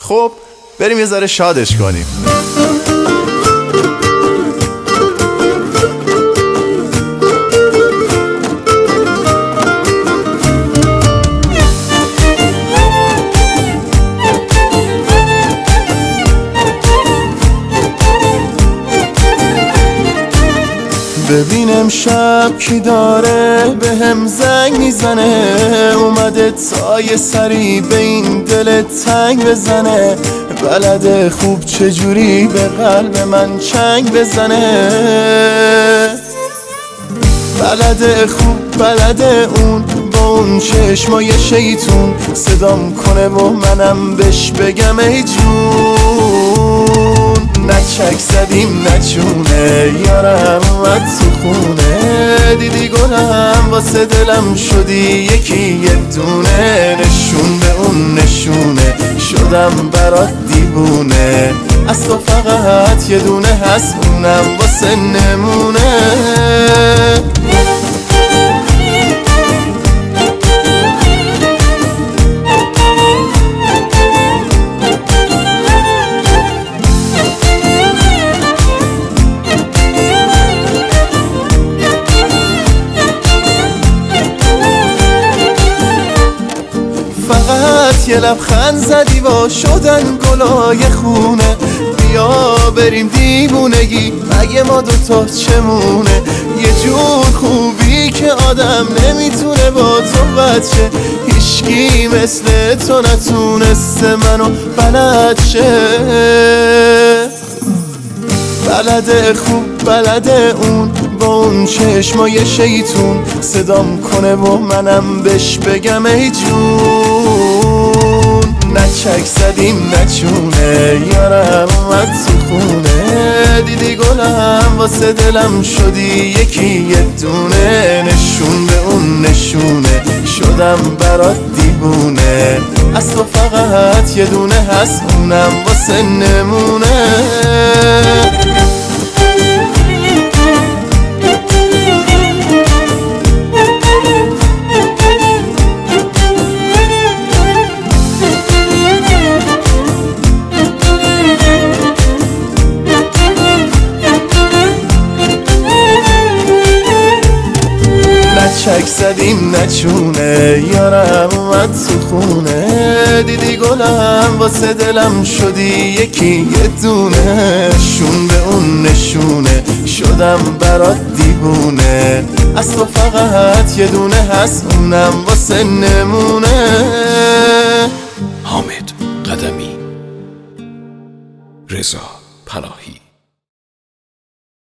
خب بریم یه ذره شادش کنیم. ببینم شب کی داره به هم زنگ میزنه، اومده تا یه سری به این دل تنگ بزنه، بلده خوب چجوری به قلب من چنگ بزنه، بلده خوب بلده اون با اون چشمای شیطون صدام کنه و منم بهش بگم ای جون، نچک زدیم نچونه یارم اومد تو خونه، دیدی گلم واسه دلم شدی یکی یه دونه، نشون به اون نشونه شدم برات دیوونه، از تو فقط یه دونه هست اونم واسه نمونه. فقط یه لبخند زدی و شدن گلای خونه، بیا بریم دیوونگی مگه ما دوتا چمونه، یه جور خوبی که آدم نمیتونه با تو بچه، هیچکی مثل تو نتونسته منو بلد شه، بلده خوب بلده اون با اون چشمای شیطون صدام کنه و منم بهش بگم ای جون، نچک زدیم نچونه یارم اومد تو خونه، دیدی گلم واسه دلم شدی یکی یه دونه، نشون به اون نشونه شدم برات دیوونه، از تو فقط یه دونه هست اونم واسه نمونه. چک زدیم نچونه یارم اومد تو خونه، دیدی گلم واسه دلم شدی یکی یه دونه، شون به اون نشونه شدم برات دیوونه، از تو فقط یه دونه هست اونم واسه نمونه. حامد قدمی، رضا پناهی.